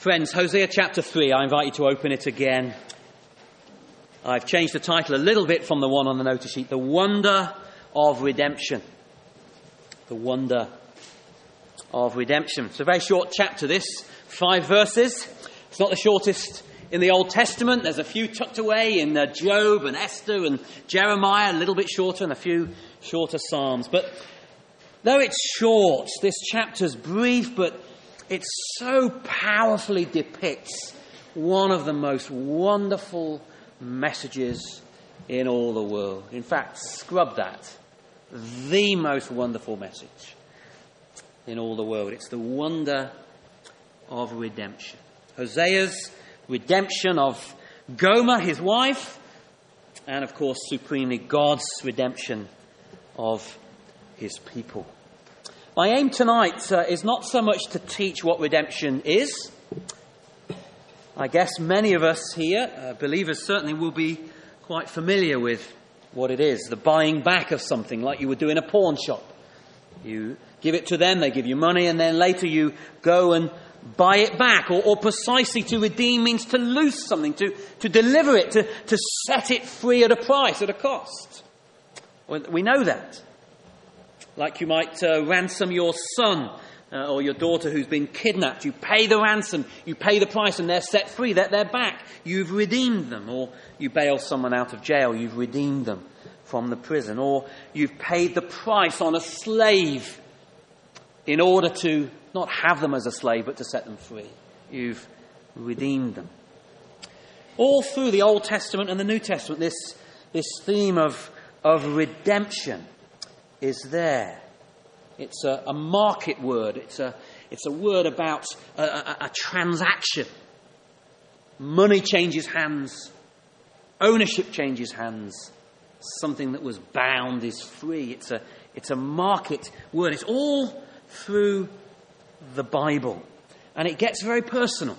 Friends, Hosea chapter 3, I invite you to open it again. I've changed the title a little bit from the one on the notice sheet. The Wonder of Redemption. The Wonder of Redemption. It's a very short chapter, this. 5 verses. It's not the shortest in the Old Testament. There's a few tucked away in Job and Esther and Jeremiah, a little bit shorter, and a few shorter Psalms. But though it's short, this chapter's brief, but it so powerfully depicts one of the most wonderful messages in all the world. In fact, scrub that. The most wonderful message in all the world. It's the wonder of redemption. Hosea's redemption of Gomer, his wife, and of course, supremely, God's redemption of his people. My aim tonight is not so much to teach what redemption is. I guess many of us here, believers certainly, will be quite familiar with what it is. The buying back of something like you would do in a pawn shop. You give it to them, they give you money, and then later you go and buy it back. Or precisely to redeem means to loose something, to deliver it, to set it free at a price, at a cost. We know that. Like you might ransom your son or your daughter who's been kidnapped. You pay the ransom, you pay the price, and they're set free. They're back. You've redeemed them. Or you bail someone out of jail. You've redeemed them from the prison. Or you've paid the price on a slave in order to not have them as a slave, but to set them free. You've redeemed them. All through the Old Testament and the New Testament, this theme of redemption is there. It's a market word. It's a word about a transaction. Money changes hands. Ownership changes hands. Something that was bound is free. It's a market word. It's all through the Bible. And it gets very personal.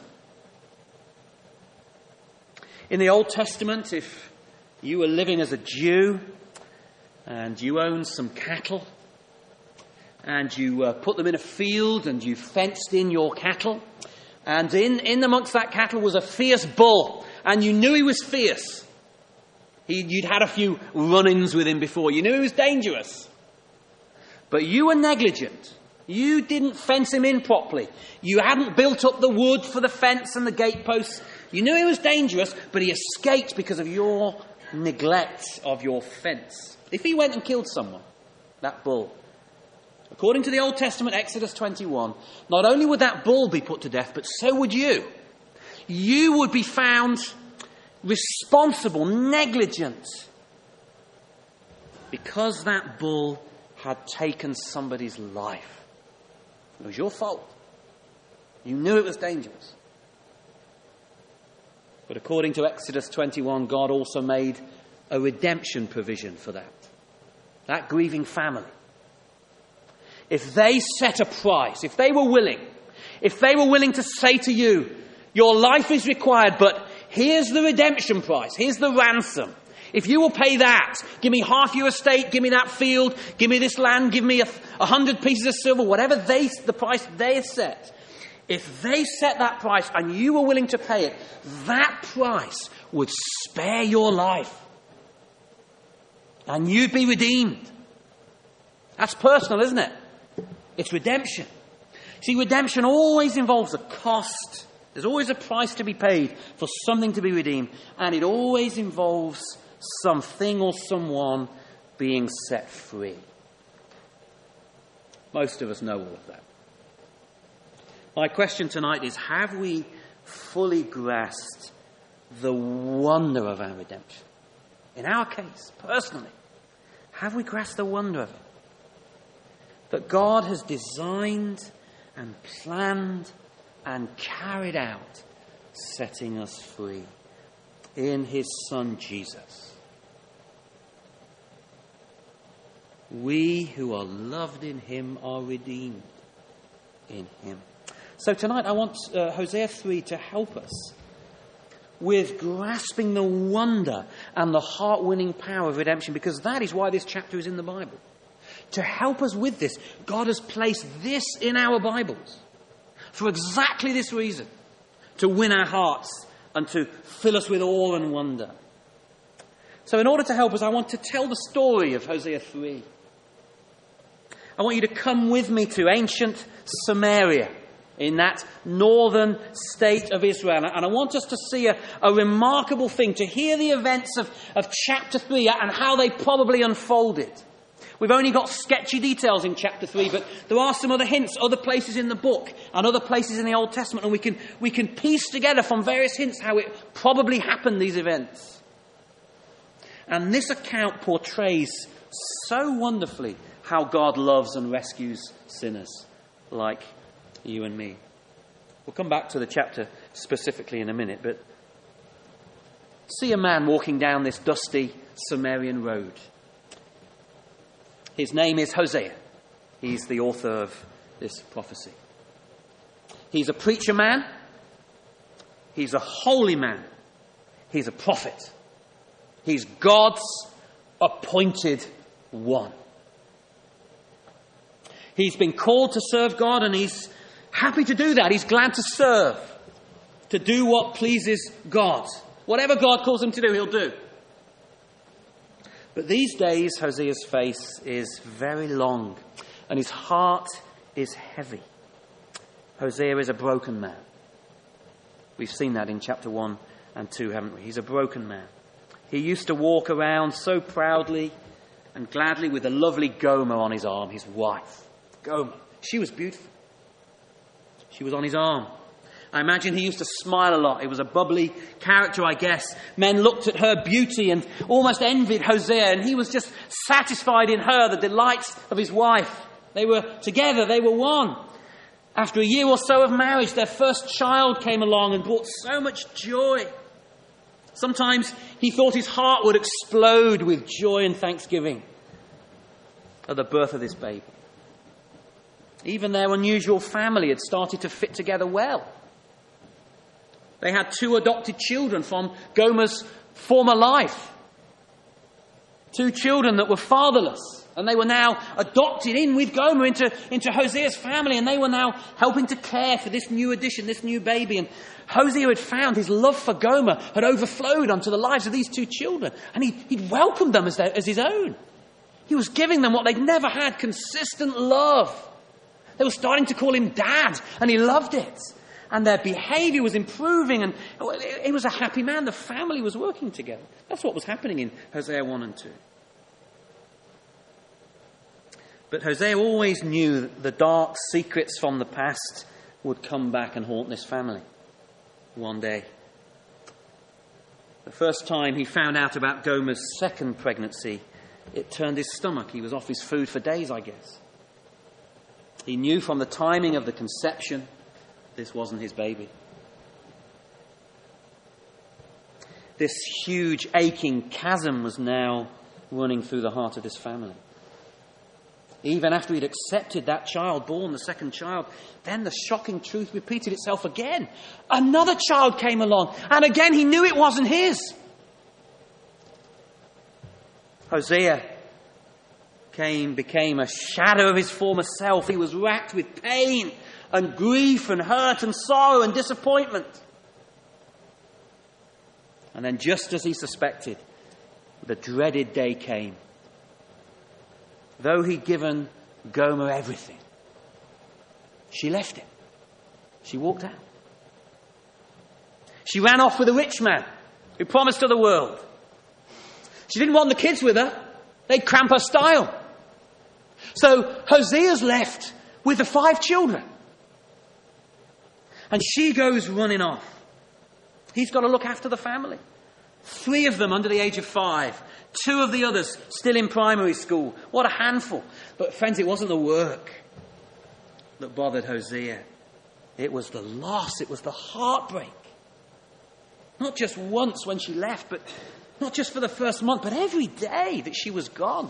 In the Old Testament, if you were living as a Jew and you owned some cattle, and you put them in a field, and you fenced in your cattle, and in amongst that cattle was a fierce bull, and you knew he was fierce. You'd had a few run-ins with him before. You knew he was dangerous. But you were negligent. You didn't fence him in properly. You hadn't built up the wood for the fence and the gateposts. You knew he was dangerous, but he escaped because of your neglect of your fence. If he went and killed someone, that bull, according to the Old Testament, Exodus 21, not only would that bull be put to death, but so would you. You would be found responsible, negligent, because that bull had taken somebody's life. It was your fault. You knew it was dangerous. But according to Exodus 21, God also made a redemption provision for that grieving family. If they set a price, if they were willing to say to you, your life is required, but here's the redemption price, here's the ransom. If you will pay that, give me half your estate, give me that field, give me this land, give me 100 pieces of silver, whatever the price they set. If they set that price and you were willing to pay it, that price would spare your life. And you'd be redeemed. That's personal, isn't it? It's redemption. See, redemption always involves a cost. There's always a price to be paid for something to be redeemed. And it always involves something or someone being set free. Most of us know all of that. My question tonight is, have we fully grasped the wonder of our redemption? In our case, personally, have we grasped the wonder of it? That God has designed and planned and carried out setting us free in his Son Jesus. We who are loved in him are redeemed in him. So tonight I want Hosea 3 to help us with grasping the wonder and the heart-winning power of redemption, because that is why this chapter is in the Bible. To help us with this, God has placed this in our Bibles for exactly this reason. to win our hearts and to fill us with awe and wonder. So in order to help us, I want to tell the story of Hosea 3. I want you to come with me to ancient Samaria, in that northern state of Israel. And I want us to see a remarkable thing, to hear the events of chapter 3 and how they probably unfolded. We've only got sketchy details in chapter 3, but there are some other hints, other places in the book and other places in the Old Testament, and we can piece together from various hints how it probably happened, these events. And this account portrays so wonderfully how God loves and rescues sinners like you and me. We'll come back to the chapter specifically in a minute, but see a man walking down this dusty Samaritan road. His name is Hosea. He's the author of this prophecy. He's a preacher man. He's a holy man. He's a prophet. He's God's appointed one. He's been called to serve God, and he's happy to do that. He's glad to serve, to do what pleases God. Whatever God calls him to do, he'll do. But these days, Hosea's face is very long, and his heart is heavy. Hosea is a broken man. We've seen that in chapter 1 and 2, haven't we? He's a broken man. He used to walk around so proudly and gladly with the lovely Gomer on his arm, his wife. Gomer. She was beautiful. She was on his arm. I imagine he used to smile a lot. He was a bubbly character, I guess. Men looked at her beauty and almost envied Hosea, and he was just satisfied in her, the delights of his wife. They were together, they were one. After a year or so of marriage, their first child came along and brought so much joy. Sometimes he thought his heart would explode with joy and thanksgiving at the birth of this baby. Even their unusual family had started to fit together well. They had 2 adopted children from Gomer's former life. 2 children that were fatherless. And they were now adopted in with Gomer into Hosea's family. And they were now helping to care for this new addition, this new baby. And Hosea had found his love for Gomer had overflowed onto the lives of these 2 children. And he'd welcomed them as his own. He was giving them what they'd never had, consistent love. They were starting to call him Dad, and he loved it. And their behavior was improving, and he was a happy man. The family was working together. That's what was happening in Hosea 1 and 2. But Hosea always knew that the dark secrets from the past would come back and haunt this family one day. The first time he found out about Gomer's second pregnancy, it turned his stomach. He was off his food for days, I guess. He knew from the timing of the conception, this wasn't his baby. This huge aching chasm was now running through the heart of this family. Even after he'd accepted that child, born the second child, then the shocking truth repeated itself again. Another child came along, and again he knew it wasn't his. Hosea became a shadow of his former self. He was racked with pain and grief and hurt and sorrow and disappointment. And then, just as he suspected, the dreaded day came. Though he'd given Gomer everything, she left him. She walked out. She ran off with a rich man who promised her the world. She didn't want the kids with her. They'd cramp her style. So Hosea's left with the 5 children. And she goes running off. He's got to look after the family. 3 of them under the age of 5. 2 of the others still in primary school. What a handful. But friends, it wasn't the work that bothered Hosea. It was the loss. It was the heartbreak. Not just once when she left, but not just for the first month, but every day that she was gone.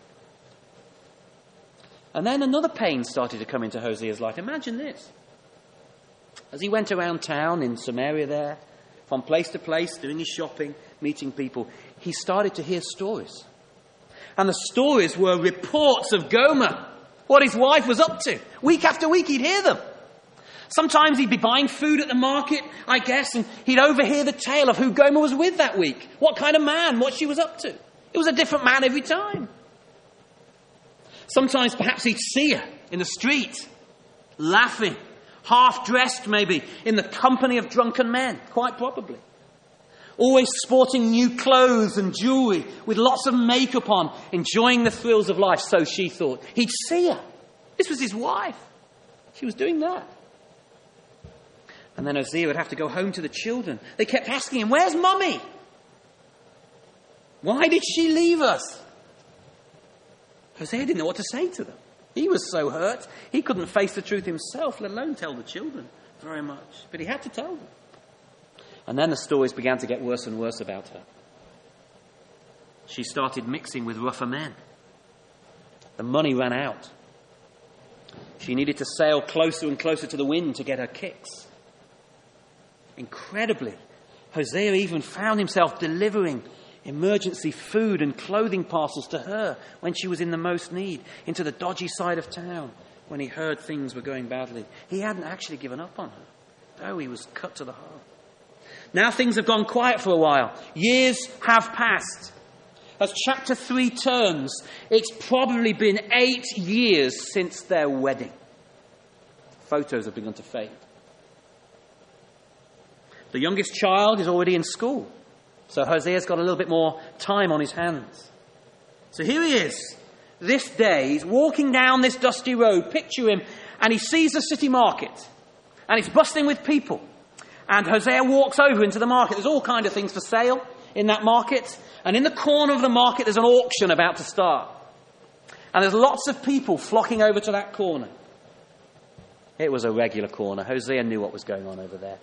And then another pain started to come into Hosea's life. Imagine this. As he went around town in Samaria there, from place to place, doing his shopping, meeting people, he started to hear stories. And the stories were reports of Gomer, what his wife was up to. Week after week he'd hear them. Sometimes he'd be buying food at the market, I guess, and he'd overhear the tale of who Gomer was with that week, what kind of man, what she was up to. It was a different man every time. Sometimes perhaps he'd see her in the street, laughing, half-dressed maybe, in the company of drunken men, quite probably. Always sporting new clothes and jewellery, with lots of makeup on, enjoying the thrills of life, so she thought. He'd see her. This was his wife. She was doing that. And then Hosea would have to go home to the children. They kept asking him, "Where's Mummy? Why did she leave us?" Hosea didn't know what to say to them. He was so hurt, he couldn't face the truth himself, let alone tell the children very much. But he had to tell them. And then the stories began to get worse and worse about her. She started mixing with rougher men. The money ran out. She needed to sail closer and closer to the wind to get her kicks. Incredibly, Hosea even found himself delivering emergency food and clothing parcels to her when she was in the most need, into the dodgy side of town when he heard things were going badly. He hadn't actually given up on her, though he was cut to the heart. Now things have gone quiet for a while. Years have passed. As chapter 3 turns, it's probably been 8 years since their wedding. Photos have begun to fade. The youngest child is already in school, so Hosea's got a little bit more time on his hands. So here he is, this day, he's walking down this dusty road, picture him, and he sees the city market, and it's bustling with people. And Hosea walks over into the market. There's all kinds of things for sale in that market, and in the corner of the market there's an auction about to start. And there's lots of people flocking over to that corner. It was a regular corner. Hosea knew what was going on over there.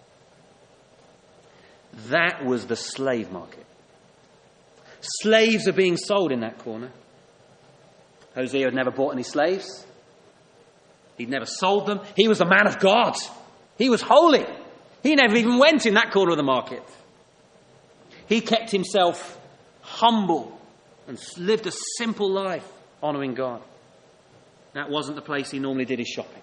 That was the slave market. Slaves are being sold in that corner. Hosea had never bought any slaves. He'd never sold them. He was a man of God. He was holy. He never even went in that corner of the market. He kept himself humble and lived a simple life, honouring God. That wasn't the place he normally did his shopping.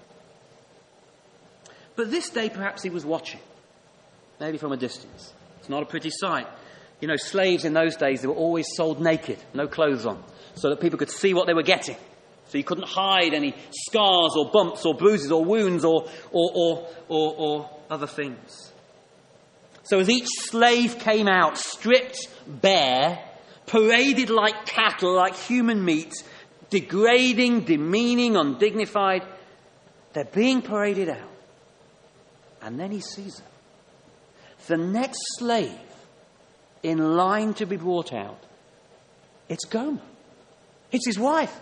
But this day perhaps he was watching, maybe from a distance. It's not a pretty sight. You know, slaves in those days, they were always sold naked, no clothes on, so that people could see what they were getting. So you couldn't hide any scars or bumps or bruises or wounds or other things. So as each slave came out, stripped bare, paraded like cattle, like human meat, degrading, demeaning, undignified, they're being paraded out. And then he sees them. The next slave in line to be brought out, it's Gomer. It's his wife.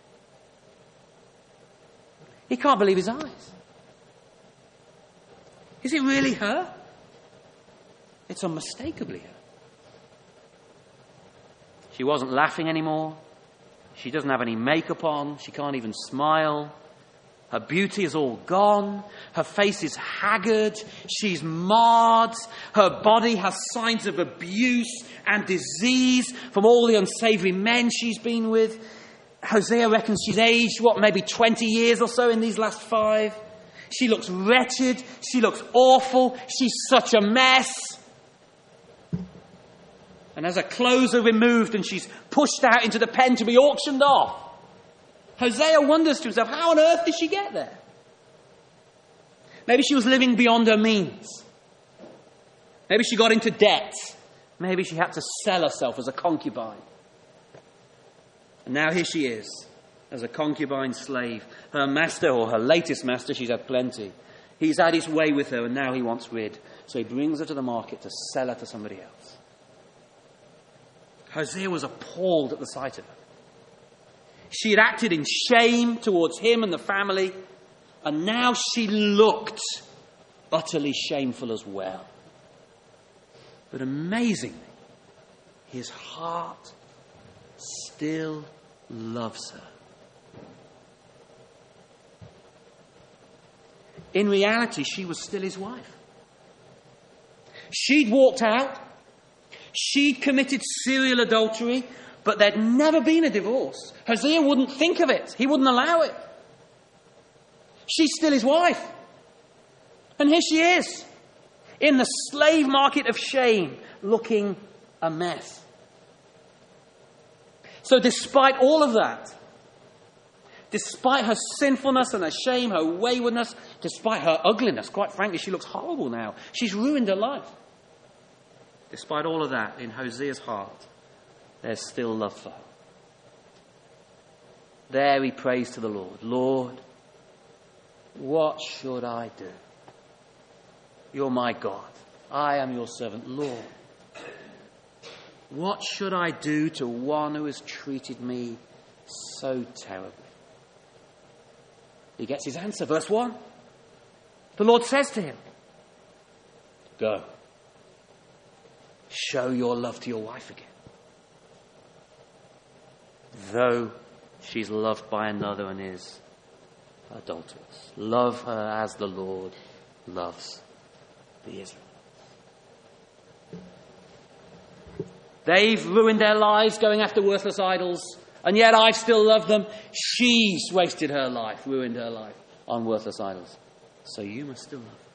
He can't believe his eyes. Is it really her? It's unmistakably her. She wasn't laughing anymore. She doesn't have any makeup on. She can't even smile. Her beauty is all gone. Her face is haggard. She's marred. Her body has signs of abuse and disease from all the unsavoury men she's been with. Hosea reckons she's aged, maybe 20 years or so in these last 5. She looks wretched. She looks awful. She's such a mess. And as her clothes are removed and she's pushed out into the pen to be auctioned off, Hosea wonders to himself, how on earth did she get there? Maybe she was living beyond her means. Maybe she got into debt. Maybe she had to sell herself as a concubine. And now here she is, as a concubine slave. Her master, or her latest master, she's had plenty. He's had his way with her and now he wants rid. So he brings her to the market to sell her to somebody else. Hosea was appalled at the sight of her. She had acted in shame towards him and the family, and now she looked utterly shameful as well. But amazingly, his heart still loves her. In reality, she was still his wife. She'd walked out. She'd committed serial adultery, but there'd never been a divorce. Hosea wouldn't think of it. He wouldn't allow it. She's still his wife. And here she is, in the slave market of shame, looking a mess. So despite all of that, despite her sinfulness and her shame, her waywardness, despite her ugliness, quite frankly, she looks horrible now. She's ruined her life. Despite all of that, in Hosea's heart, there's still love for her. There he prays to the Lord, Lord, what should I do? You're my God. I am your servant, Lord. What should I do to one who has treated me so terribly? He gets his answer, verse 1. The Lord says to him, go. Show your love to your wife again. Though she's loved by another and is adulterous. Love her as the Lord loves the Israelites. They've ruined their lives going after worthless idols, and yet I still love them. She's wasted her life, ruined her life on worthless idols. So you must still love.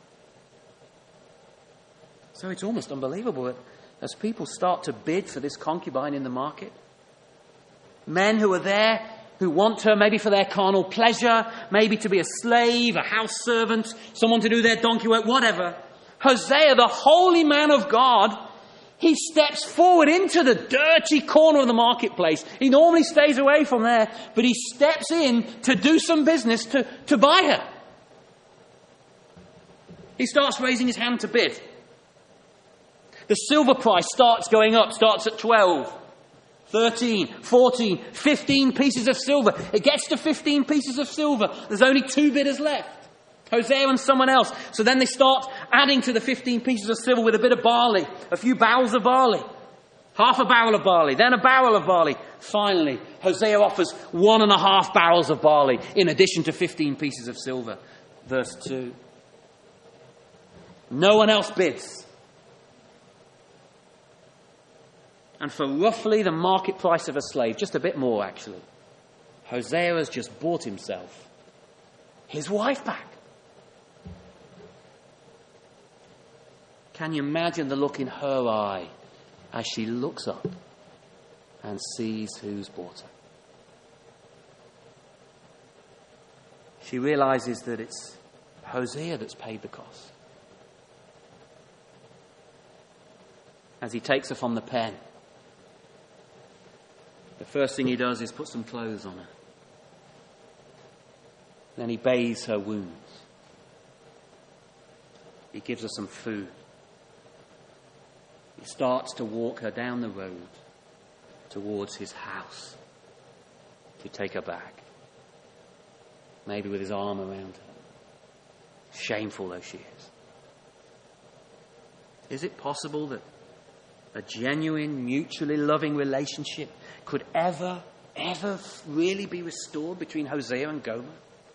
So it's almost unbelievable that as people start to bid for this concubine in the market, men who are there, who want her maybe for their carnal pleasure, maybe to be a slave, a house servant, someone to do their donkey work, whatever. Hosea, the holy man of God, he steps forward into the dirty corner of the marketplace. He normally stays away from there, but he steps in to do some business to buy her. He starts raising his hand to bid. The silver price starts going up, starts at 12, 13, 14, 15 pieces of silver. It gets to 15 pieces of silver. There's only 2 bidders left. Hosea and someone else. So then they start adding to the 15 pieces of silver with a bit of barley, a few barrels of barley, half a barrel of barley, then a barrel of barley. Finally, Hosea offers 1.5 barrels of barley in addition to 15 pieces of silver. Verse 2. No one else bids. And for roughly the market price of a slave, just a bit more actually, Hosea has just bought himself his wife back. Can you imagine the look in her eye as she looks up and sees who's bought her? She realizes that it's Hosea that's paid the cost. As he takes her from the pen, the first thing he does is put some clothes on her. Then he bathes her wounds. He gives her some food. He starts to walk her down the road towards his house to take her back. Maybe with his arm around her. Shameful though she is. Is it possible that a genuine, mutually loving relationship could ever really be restored between Hosea and Gomer?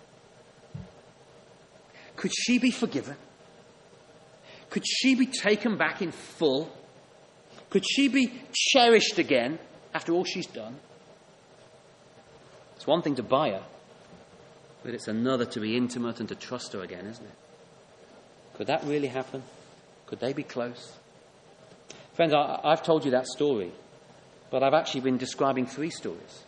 Could she be forgiven? Could she be taken back in full? Could she be cherished again after all she's done? It's one thing to buy her, but it's another to be intimate and to trust her again, isn't it? Could that really happen? Could they be close? Friends, I've told you that story, but I've actually been describing 3 stories.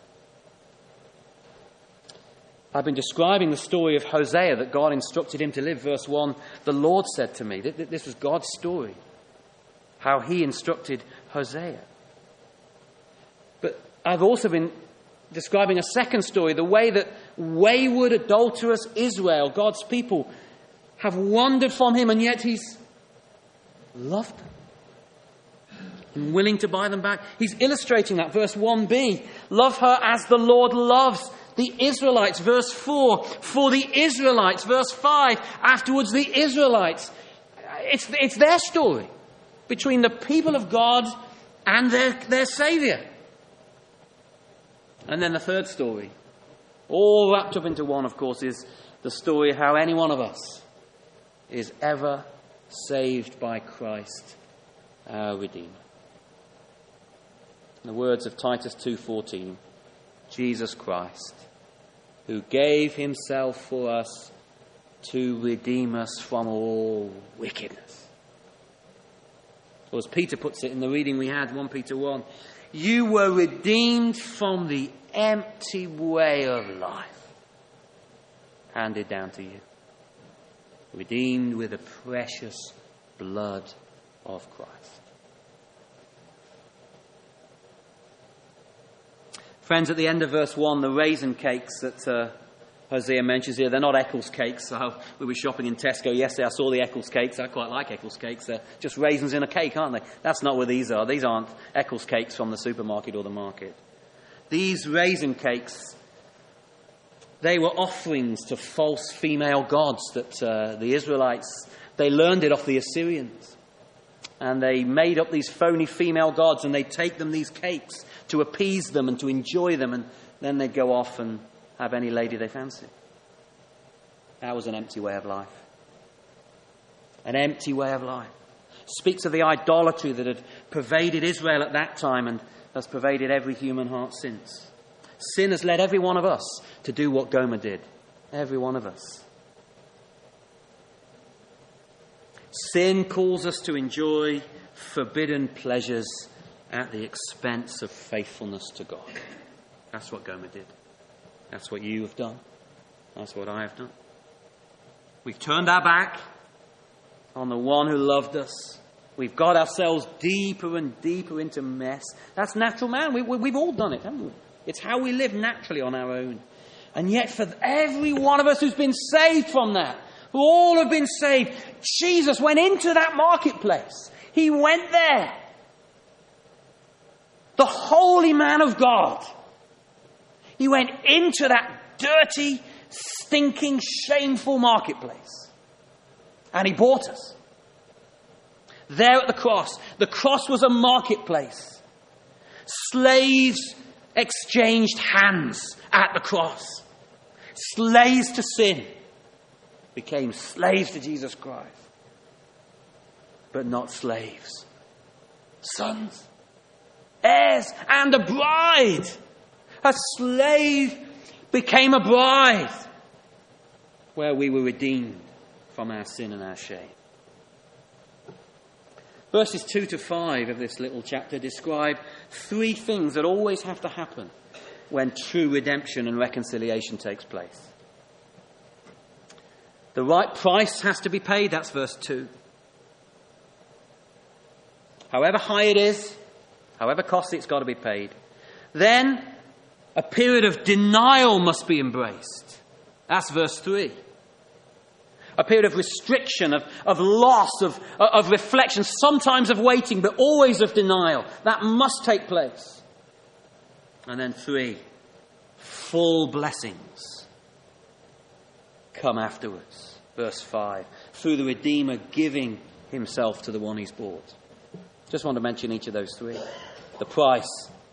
I've been describing the story of Hosea that God instructed him to live. Verse 1, the Lord said to me. This was God's story, how he instructed Hosea. But I've also been describing a second story, the way that wayward, adulterous Israel, God's people, have wandered from him, and yet he's loved them. And willing to buy them back. He's illustrating that. Verse 1b, love her as the Lord loves the Israelites. Verse 4, for the Israelites. Verse 5, afterwards the Israelites. It's their story between the people of God and their Saviour. And then the third story, all wrapped up into one, of course, is the story of how any one of us is ever saved by Christ, our Redeemer. In the words of Titus 2:14, Jesus Christ, who gave himself for us to redeem us from all wickedness. Or as Peter puts it in the reading we had, 1 Peter 1, you were redeemed from the empty way of life handed down to you. Redeemed with the precious blood of Christ. Friends, at the end of verse 1, the raisin cakes that Hosea mentions here, they're not Eccles cakes. So we were shopping in Tesco yesterday. I saw the Eccles cakes. I quite like Eccles cakes. They're just raisins in a cake, aren't they? That's not what these are. These aren't Eccles cakes from the supermarket or the market. These raisin cakes, they were offerings to false female gods that the Israelites, they learned it off the Assyrians. And they made up these phony female gods, and they'd take them these cakes to appease them and to enjoy them, and then they'd go off and have any lady they fancied. That was an empty way of life. An empty way of life. Speaks of the idolatry that had pervaded Israel at that time and has pervaded every human heart since. Sin has led every one of us to do what Gomer did. Every one of us. Sin calls us to enjoy forbidden pleasures at the expense of faithfulness to God. That's what Gomer did. That's what you have done. That's what I have done. We've turned our back on the one who loved us. We've got ourselves deeper and deeper into mess. That's natural man. We've all done it, haven't we? It's how we live naturally on our own. And yet for every one of us who's been saved from that, who all have been saved, Jesus went into that marketplace. He went there. The holy man of God. He went into that dirty, stinking, shameful marketplace. And he bought us. There at the cross. The cross was a marketplace. Slaves exchanged hands at the cross. Slaves to sin became slaves to Jesus Christ. But not slaves. Sons. Heirs and a bride. A slave became a bride, where we were redeemed from our sin and our shame. Verses 2 to 5 of this little chapter describe three things that always have to happen when true redemption and reconciliation takes place. The right price has to be paid, that's verse 2. However high it is, however costly, it's got to be paid. Then a period of denial must be embraced. That's verse 3. A period of restriction, of loss, of reflection, sometimes of waiting, but always of denial. That must take place. And then 3, full blessings come afterwards. Verse 5, through the Redeemer giving himself to the one he's bought. Just want to mention each of those 3. The price.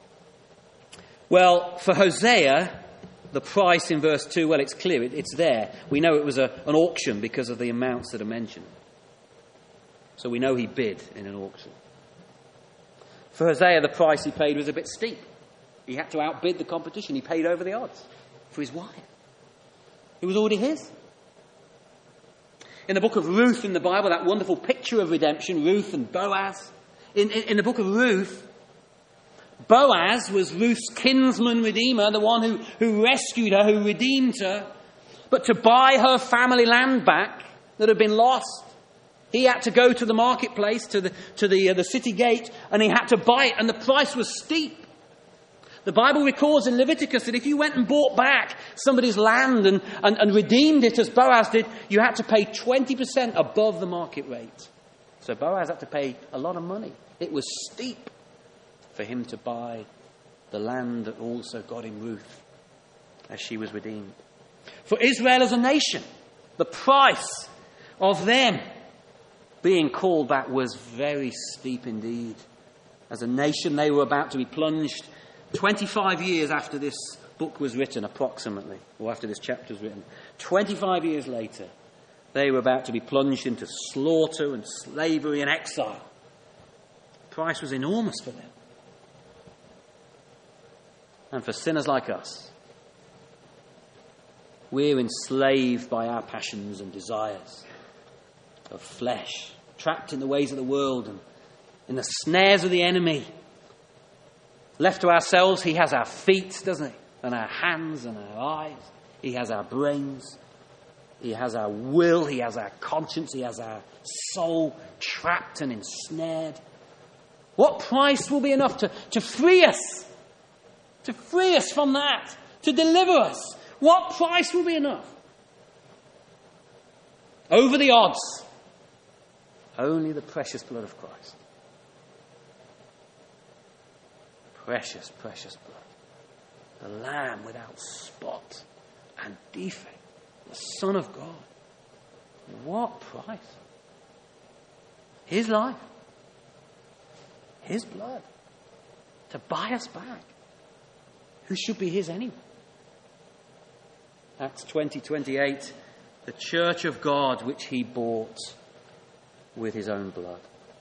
Well, for Hosea, the price in verse 2, well, it's clear. It's there. We know it was an auction because of the amounts that are mentioned. So we know he bid in an auction. For Hosea, the price he paid was a bit steep. He had to outbid the competition. He paid over the odds for his wife. It was already his. In the book of Ruth in the Bible, that wonderful picture of redemption, Ruth and Boaz. In the book of Ruth, Boaz was Ruth's kinsman redeemer, the one who rescued her, who redeemed her. But to buy her family land back that had been lost, he had to go to the marketplace, to the city gate, and he had to buy it, and the price was steep. The Bible records in Leviticus that if you went and bought back somebody's land and redeemed it as Boaz did, you had to pay 20% above the market rate. So Boaz had to pay a lot of money. It was steep for him to buy the land that also got him Ruth as she was redeemed. For Israel as a nation, the price of them being called back was very steep indeed. As a nation, they were about to be plunged 25 years after this book was written, approximately, or after this chapter was written. 25 years later, they were about to be plunged into slaughter and slavery and exile. The price was enormous for them. And for sinners like us, We're enslaved by our passions and desires of flesh, trapped in the ways of the world and in the snares of the enemy. Left to ourselves, he has our feet, doesn't he? And our hands and our eyes. He has our brains. He has our will. He has our conscience. He has our soul trapped and ensnared. What price will be enough to free us? To free us from that? To deliver us? What price will be enough? Over the odds. Only the precious blood of Christ. Precious, precious blood. The Lamb without spot and defect. The Son of God. What price? His life. His blood. To buy us back. Who should be his anyway? Acts 20:28. The church of God which he bought with his own blood.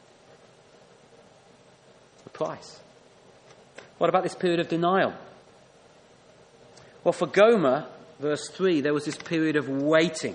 The price. What about this period of denial? Well, for Gomer, verse 3, there was this period of waiting.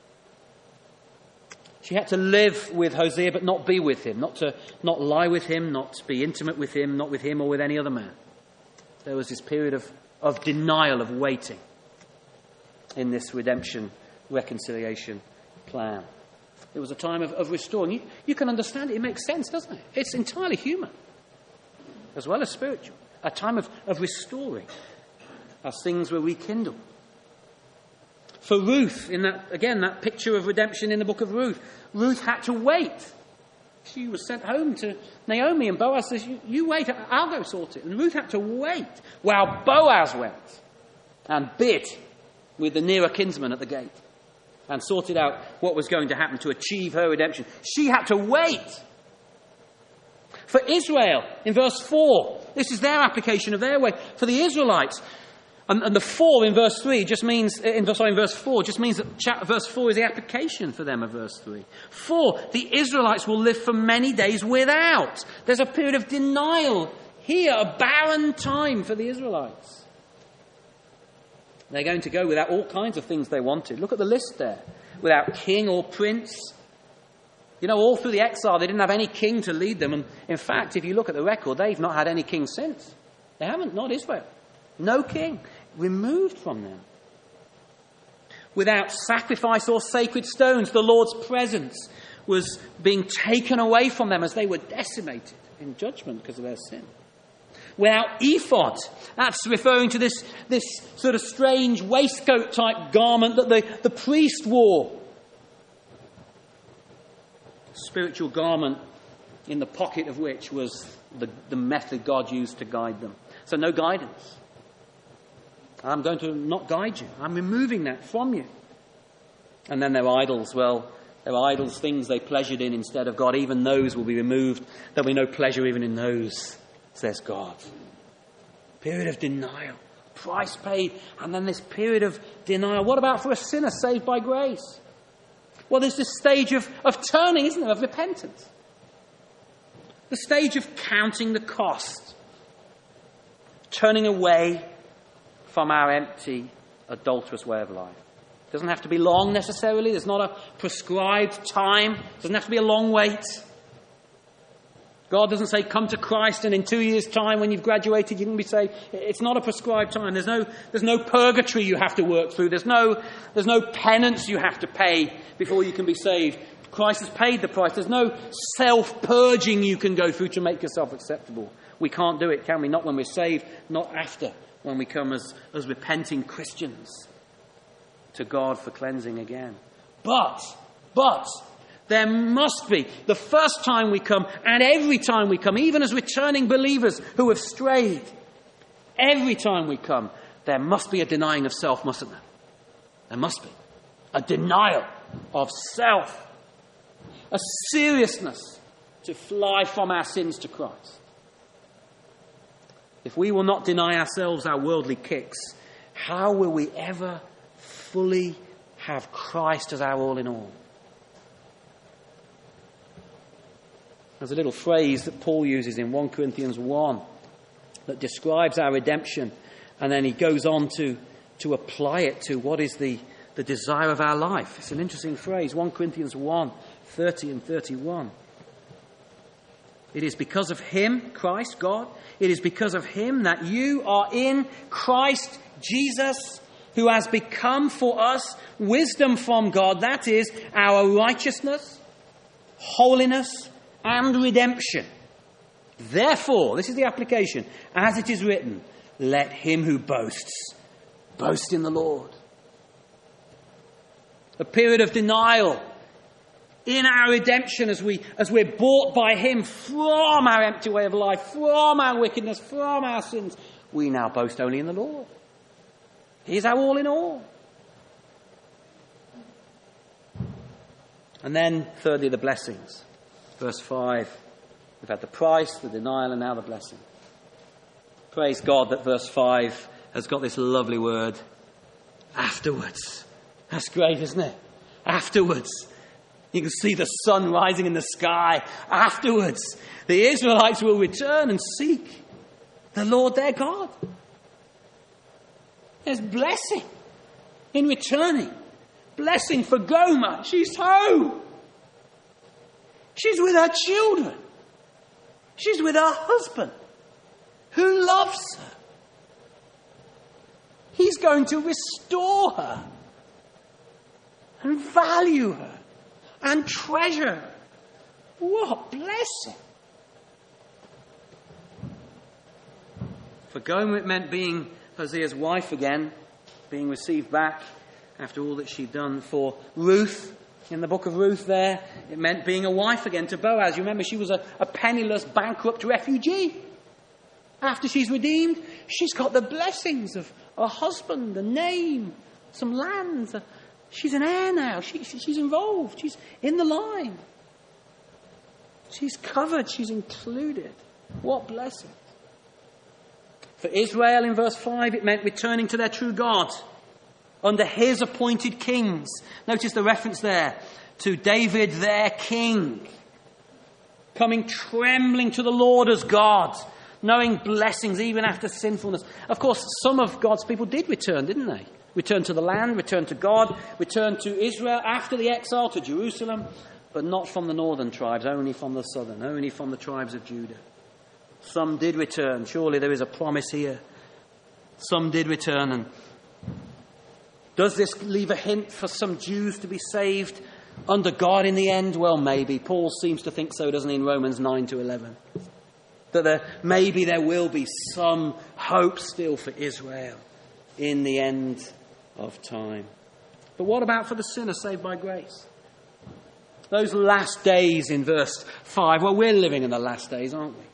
She had to live with Hosea but not be with him, not lie with him, not be intimate with him, not with him or with any other man. There was this period of denial, of waiting in this redemption, reconciliation plan. It was a time of restoring. You can understand it. It makes sense, doesn't it? It's entirely human as well as spiritual. A time of restoring as things were rekindled. For Ruth, in that picture of redemption in the book of Ruth, Ruth had to wait. She was sent home to Naomi, and Boaz says, you wait, I'll go sort it. And Ruth had to wait while Boaz went and bid with the nearer kinsman at the gate and sorted out what was going to happen to achieve her redemption. She had to wait. For Israel, in verse 4, this is their application of their way. For the Israelites, and the 4 in verse 3 just means, in verse 4 just means that verse 4 is the application for them of verse 3. 4, the Israelites will live for many days without. There's a period of denial here, a barren time for the Israelites. They're going to go without all kinds of things they wanted. Look at the list there. Without king or prince. You know, all through the exile, they didn't have any king to lead them. And in fact, if you look at the record, they've not had any king since. They haven't, not Israel. No king. Removed from them. Without sacrifice or sacred stones, the Lord's presence was being taken away from them as they were decimated in judgment because of their sin. Without ephod, that's referring to this sort of strange waistcoat type garment that the priest wore. Spiritual garment in the pocket of which was the method God used to guide them. So no guidance. I'm going to not guide you. I'm removing that from you. And then their idols, well, their idols, things they pleasured in instead of God, even those will be removed. There'll be no pleasure even in those, says God. Period of denial. Price paid. And then this period of denial. What about for a sinner saved by grace? Well, there's this stage of turning, isn't there, of repentance. The stage of counting the cost. Turning away from our empty, adulterous way of life. It doesn't have to be long necessarily. There's not a prescribed time. It doesn't have to be a long wait. God doesn't say, come to Christ and in 2 years' time when you've graduated you can be saved. It's not a prescribed time. There's no purgatory you have to work through. There's no penance you have to pay before you can be saved. Christ has paid the price. There's no self-purging you can go through to make yourself acceptable. We can't do it, can we? Not when we're saved, not after, when we come as repenting Christians to God for cleansing again. But there must be, the first time we come and every time we come, even as returning believers who have strayed, every time we come, there must be a denying of self, mustn't there? There must be. A denial of self. A seriousness to fly from our sins to Christ. If we will not deny ourselves our worldly kicks, how will we ever fully have Christ as our all in all? There's a little phrase that Paul uses in 1 Corinthians 1 that describes our redemption. And then he goes on to to apply it to what is the desire of our life. It's an interesting phrase, 1 Corinthians 1, 30 and 31. It is because of him, Christ, God, it is because of him that you are in Christ Jesus, who has become for us wisdom from God, that is, our righteousness, holiness, and redemption. Therefore, this is the application, as it is written, let him who boasts, boast in the Lord. A period of denial in our redemption as we're bought by him from our empty way of life, from our wickedness, from our sins. We now boast only in the Lord. He is our all in all. And then, thirdly, the blessings. Verse 5. We've had the price, the denial, and now the blessing. Praise God that verse 5 has got this lovely word, afterwards. That's great, isn't it? Afterwards. You can see the sun rising in the sky. Afterwards, the Israelites will return and seek the Lord their God. There's blessing in returning. Blessing for Gomer. She's home. She's with her children. She's with her husband, who loves her. He's going to restore her and value her and treasure her. What blessing! For Gomer, it meant being Hosea's wife again, being received back after all that she'd done. For Ruth, in the book of Ruth there, it meant being a wife again to Boaz. You remember she was a penniless, bankrupt refugee. After she's redeemed, she's got the blessings of a husband, a name, some lands. She's an heir now. She's involved. She's in the line. She's covered. She's included. What blessing. For Israel, in verse 5, it meant returning to their true God under his appointed kings. Notice the reference there to David, their king, coming trembling to the Lord as God, knowing blessings even after sinfulness. Of course, some of God's people did return, didn't they? Returned to the land, returned to God, returned to Israel after the exile to Jerusalem, but not from the northern tribes, only from the southern, only from the tribes of Judah. Some did return. Surely there is a promise here. Some did return. And does this leave a hint for some Jews to be saved under God in the end? Well, maybe. Paul seems to think so, doesn't he, in Romans 9 to 11? That maybe there will be some hope still for Israel in the end of time. But what about for the sinner saved by grace? Those last days in verse 5. Well, we're living in the last days, aren't we?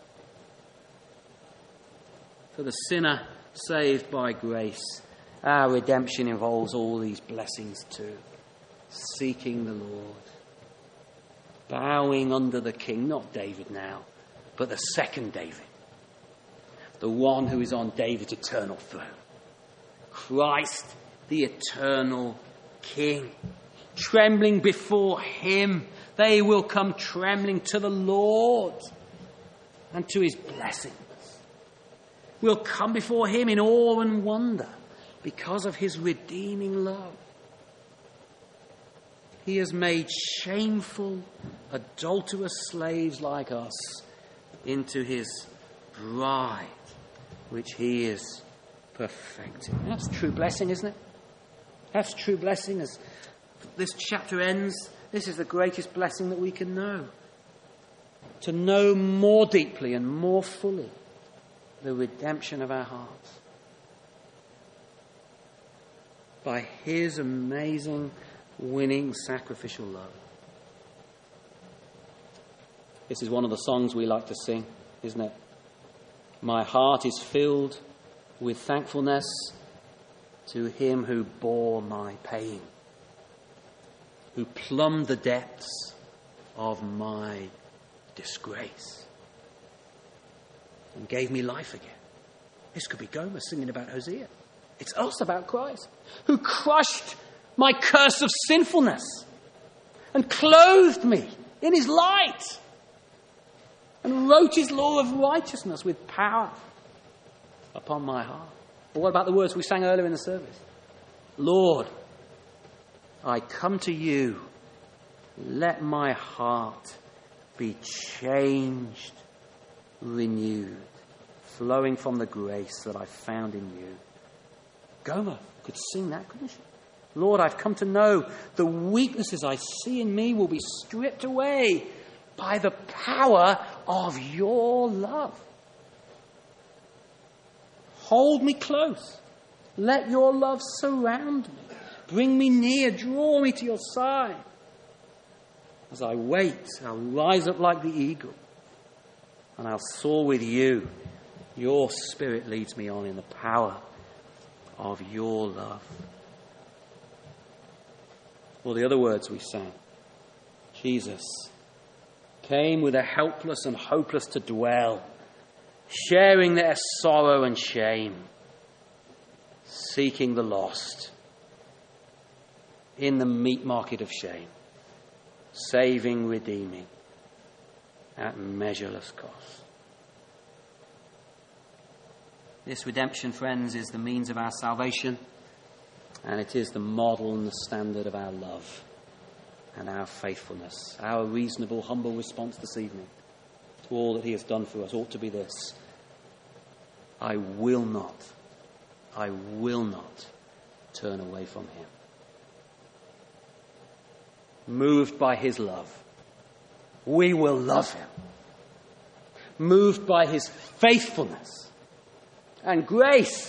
For the sinner saved by grace, our redemption involves all these blessings too. Seeking the Lord. Bowing under the King, not David now, but the second David. The one who is on David's eternal throne. Christ, the eternal King. Trembling before him. They will come trembling to the Lord and to his blessings. We'll come before him in awe and wonder because of his redeeming love. He has made shameful, adulterous slaves like us into his bride, which he is perfecting. That's true blessing, isn't it? That's true blessing. As this chapter ends, this is the greatest blessing that we can know. To know more deeply and more fully the redemption of our hearts. By his amazing, winning, sacrificial love. This is one of the songs we like to sing, isn't it? My heart is filled with thankfulness to him who bore my pain, who plumbed the depths of my disgrace and gave me life again. This could be Gomer singing about Hosea. It's us about Christ, who crushed my curse of sinfulness and clothed me in his light and wrote his law of righteousness with power upon my heart. But what about the words we sang earlier in the service? Lord, I come to you. Let my heart be changed, renewed, flowing from the grace that I found in you. Gomer could sing that, couldn't she? Lord, I've come to know the weaknesses I see in me will be stripped away by the power of your love. Hold me close. Let your love surround me. Bring me near. Draw me to your side. As I wait, I'll rise up like the eagle, and I'll soar with you. Your Spirit leads me on in the power of your love. Or the other words we sang. Jesus came with the helpless and hopeless to dwell, sharing their sorrow and shame, seeking the lost in the meat market of shame, saving, redeeming at measureless cost. This redemption, friends, is the means of our salvation, and it is the model and the standard of our love and our faithfulness. Our reasonable, humble response this evening to all that he has done for us ought to be this: I will not turn away from him. Moved by his love, we will love him. Moved by his faithfulness and grace,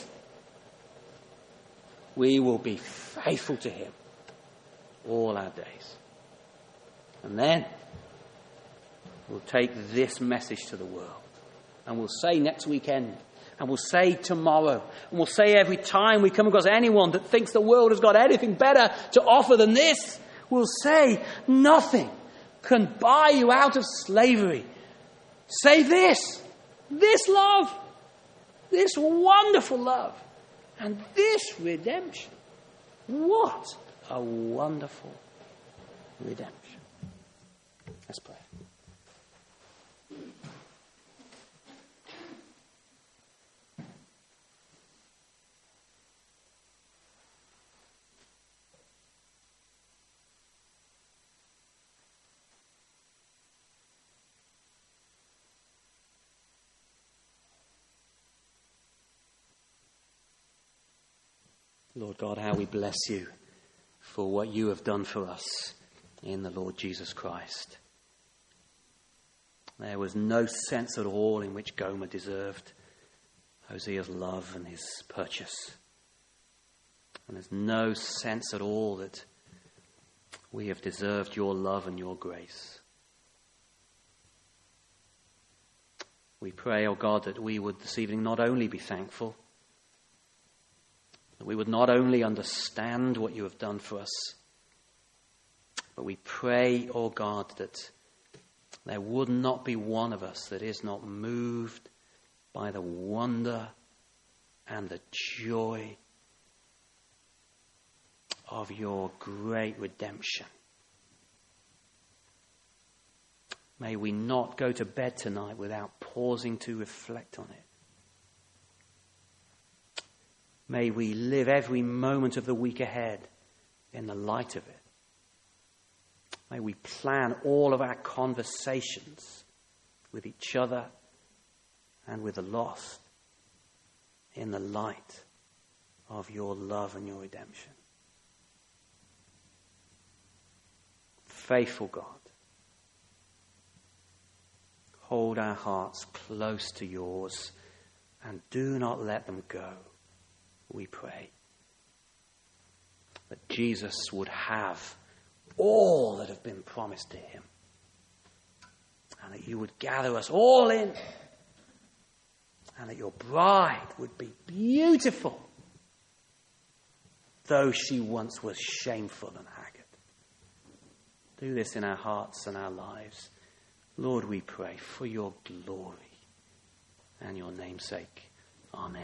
we will be faithful to him all our days. And then we'll take this message to the world, and we'll say next weekend, and we'll say tomorrow, and we'll say every time we come across anyone that thinks the world has got anything better to offer than this, we'll say, nothing can buy you out of slavery save this love, this wonderful love, and this redemption. What a wonderful redemption. Let's pray. Lord God, how we bless you for what you have done for us in the Lord Jesus Christ. There was no sense at all in which Gomer deserved Hosea's love and his purchase. And there's no sense at all that we have deserved your love and your grace. We pray, O God, that we would this evening not only be thankful, that we would not only understand what you have done for us, but we pray, O God, that there would not be one of us that is not moved by the wonder and the joy of your great redemption. May we not go to bed tonight without pausing to reflect on it. May we live every moment of the week ahead in the light of it. May we plan all of our conversations with each other and with the lost in the light of your love and your redemption. Faithful God, hold our hearts close to yours and do not let them go. We pray that Jesus would have all that have been promised to him, and that you would gather us all in, and that your bride would be beautiful, though she once was shameful and haggard. Do this in our hearts and our lives. Lord, we pray for your glory and your name's sake. Amen.